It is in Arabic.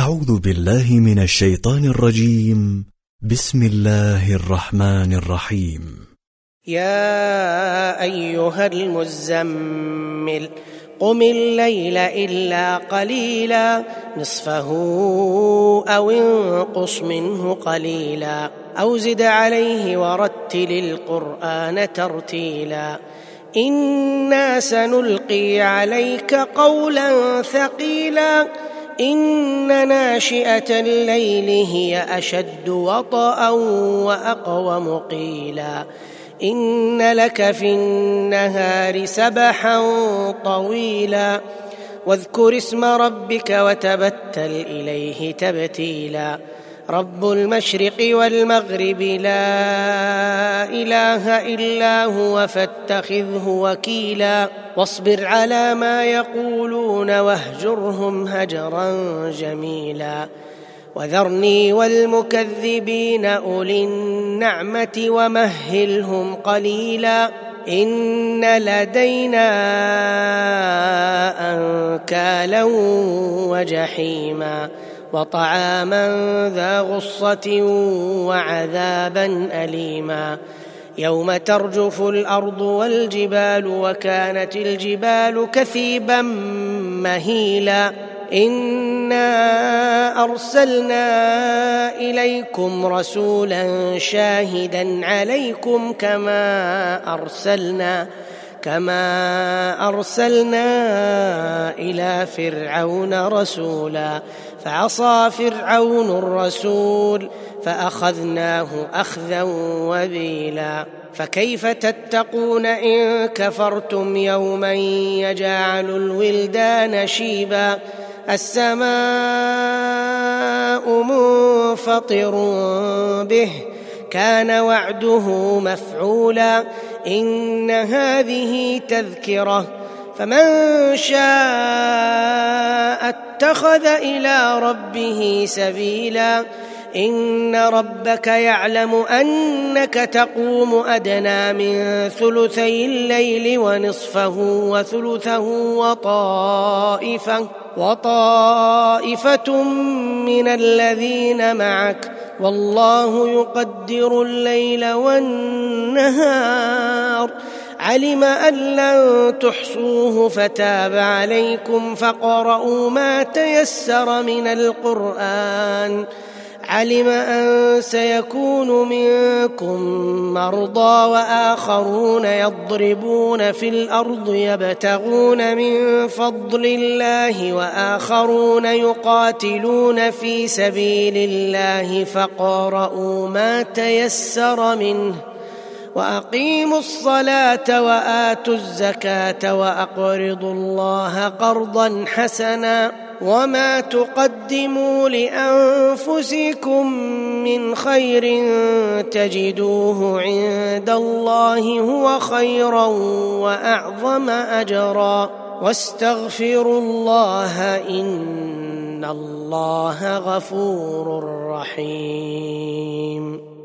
أعوذ بالله من الشيطان الرجيم. بسم الله الرحمن الرحيم. يا أيها المزمل قم الليل إلا قليلا نصفه أو انقص منه قليلا أو زد عليه ورتل القرآن ترتيلا إنا سنلقي عليك قولا ثقيلا إن ناشئة الليل هي أشد وطئا وأقوم قيلا إن لك في النهار سبحا طويلا واذكر اسم ربك وتبتل إليه تبتيلا رب المشرق والمغرب لا إله إلا هو فاتخذه وكيلا واصبر على ما يقولون واهجرهم هجرا جميلا وذرني والمكذبين أولي النعمة ومهلهم قليلا إن لدينا أنكالا وجحيما وطعاما ذا غصة وعذابا أليما يوم ترجف الأرض والجبال وكانت الجبال كثيبا مهيلا إنا أرسلنا إليكم رسولا شاهدا عليكم كما أرسلنا إلى فرعون رسولا فعصى فرعون الرسول فأخذناه أخذا وبيلا فكيف تتقون إن كفرتم يوما يجعل الولدان شيبا السماء منفطر به كان وعده مفعولا إن هذه تذكرة فمن شاء اتخذ إلى ربه سبيلا إن ربك يعلم أنك تقوم أدنى من ثلثي الليل ونصفه وثلثه وطائفة من الذين معك والله يقدر الليل والنهار علم أن لن تحصوه فتاب عليكم فاقرؤوا ما تيسر من القرآن علم أن سيكون منكم مرضى وآخرون يضربون في الأرض يبتغون من فضل الله وآخرون يقاتلون في سبيل الله فاقرؤوا ما تيسر منه وأقيموا الصلاة وآتوا الزكاة وأقرضوا الله قرضا حسنا وما تقدموا لأنفسكم من خير تجدوه عند الله هو خيرا وأعظم أجرا واستغفروا الله إن الله غفور رحيم.